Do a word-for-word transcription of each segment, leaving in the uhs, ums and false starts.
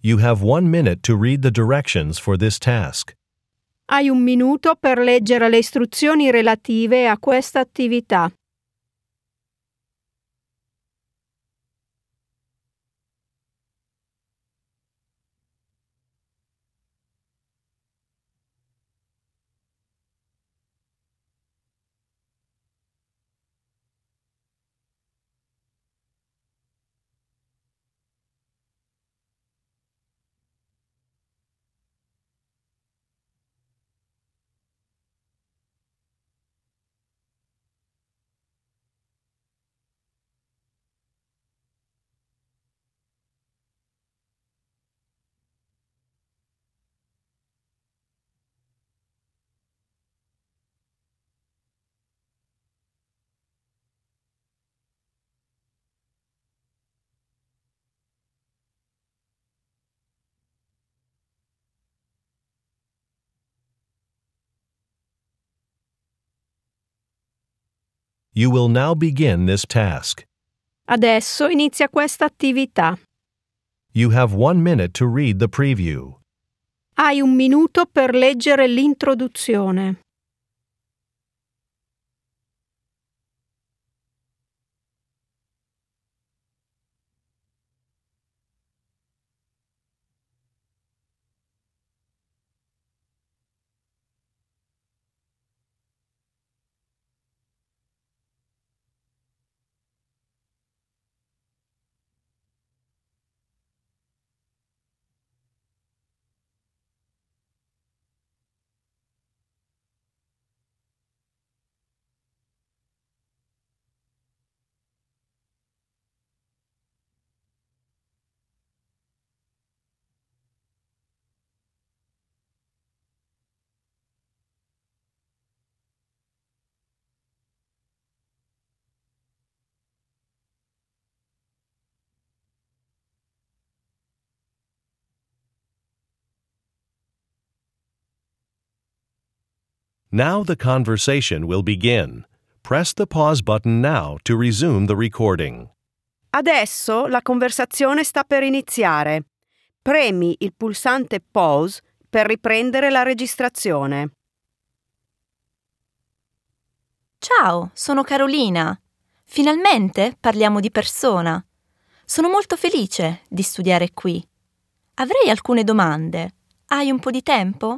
You have one minute to read the directions for this task. Hai un minuto per leggere le istruzioni relative a questa attività. You will now begin this task. Adesso inizia questa attività. You have one minute to read the preview. Hai un minuto per leggere l'introduzione. Now the conversation will begin. Press the pause button now to resume the recording. Adesso la conversazione sta per iniziare. Premi il pulsante pause per riprendere la registrazione. Ciao, sono Carolina. Finalmente parliamo di persona. Sono molto felice di studiare qui. Avrei alcune domande. Hai un po' di tempo?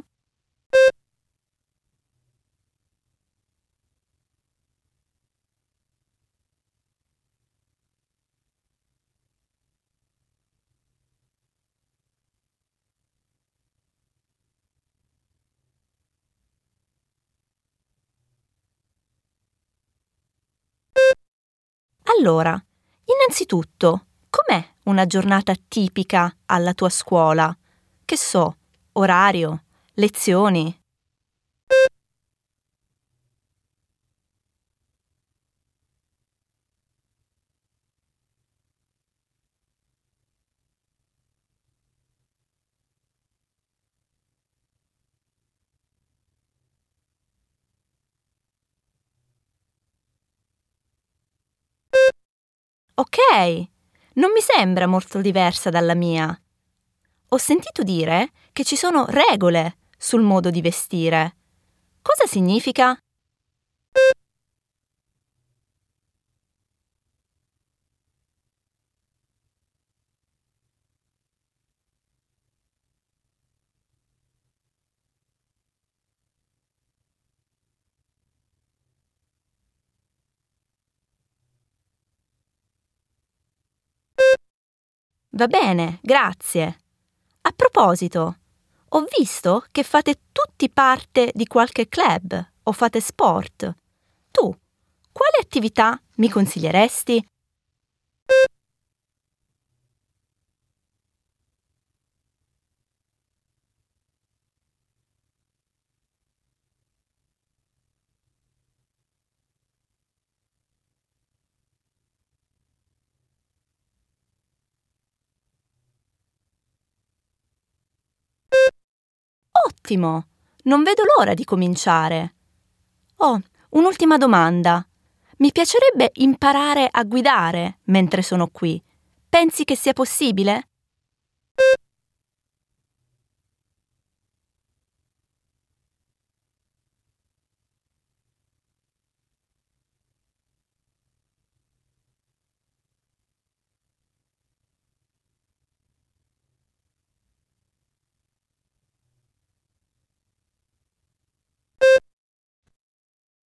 Allora, innanzitutto, com'è una giornata tipica alla tua scuola? Che so, orario, lezioni? Ok, non mi sembra molto diversa dalla mia. Ho sentito dire che ci sono regole sul modo di vestire. Cosa significa? Va bene, grazie. A proposito, ho visto che fate tutti parte di qualche club o fate sport. Tu, quale attività mi consiglieresti? Ottimo! Non vedo l'ora di cominciare. Oh, un'ultima domanda. Mi piacerebbe imparare a guidare mentre sono qui. Pensi che sia possibile?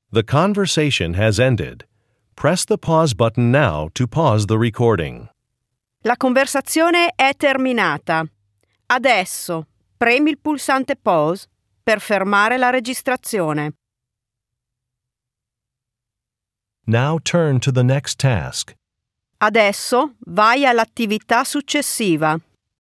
The conversation has ended. Press the pause button now to pause the recording. La conversazione è terminata. Adesso premi il pulsante pause per fermare la registrazione. Now turn to the next task. Adesso vai all'attività successiva.